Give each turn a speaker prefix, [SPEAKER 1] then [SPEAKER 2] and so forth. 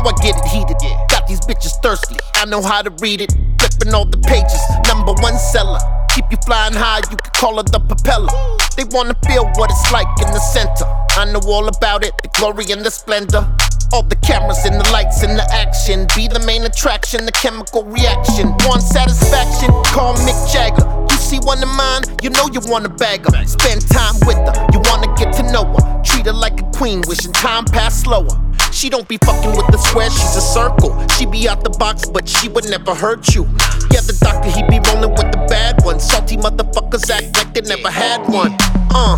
[SPEAKER 1] I get it heated. Got these bitches thirsty, I know how to read it. Flipping all the pages, #1 seller. Keep you flying high, you can call it the propeller. They wanna feel what it's like in the center. I know all about it, the glory and the splendor. All the cameras and the lights and the action. Be the main attraction, the chemical reaction. Want satisfaction? Call Mick Jagger. You see one of mine, you know you wanna bag her. Spend time with her, you wanna get to know her. Treat her like a queen, wishing time passed slower. She don't be fucking with the square, she's a circle. She be out the box, but she would never hurt you. Yeah, the doctor, he be rolling with the bad ones. Salty motherfuckers act like they never had one.